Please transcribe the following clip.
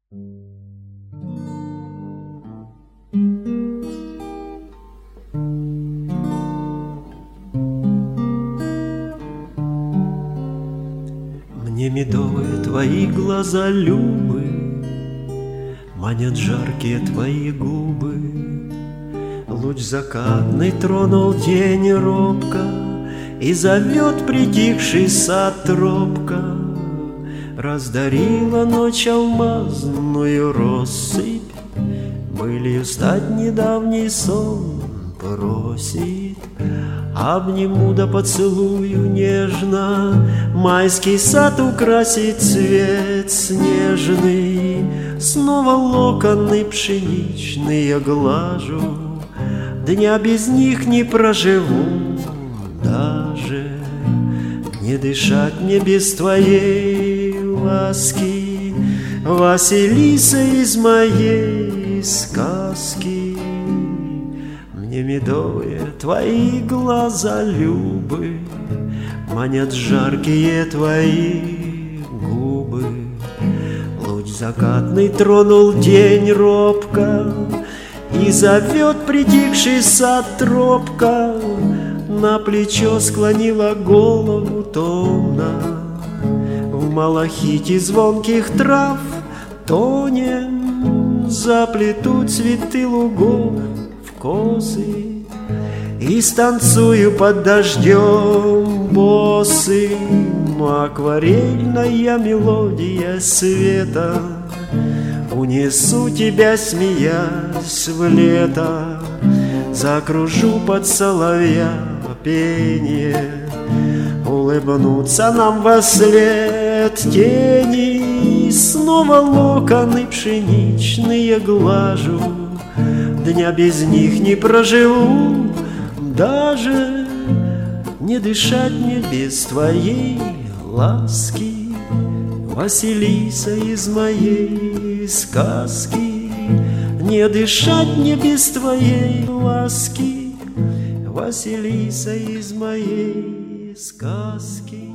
Мне медовые твои глаза, Любы, манят жаркие твои губы. Луч закатный тронул тень робко и зовет притихший сад тропка. Раздарила ночь алмазную россыпь, былью стать недавний сон просит. Обниму да поцелую нежно, майский сад украсит цвет снежный. Снова локоны пшеничные глажу, дня без них не проживу даже. Не дышать мне без твоей ласки, Василиса из моей сказки. Мне медовые твои глаза, Любы, манят жаркие твои губы. Луч закатный тронул день робко и зовет притихший сад тропка. На плечо склонила голову томно, в малахите звонких трав тонем. Заплетут цветы лугов в косы и станцую под дождем босым. Акварельная мелодия света, унесу тебя, смеясь, в лето. Закружу под соловья пение, улыбнутся нам вослед тени. Снова локоны пшеничные глажу, дня без них не проживу даже. Не дышать мне без твоей ласки, Василиса из моей сказки. Не дышать мне без твоей ласки, Василиса из моей сказки.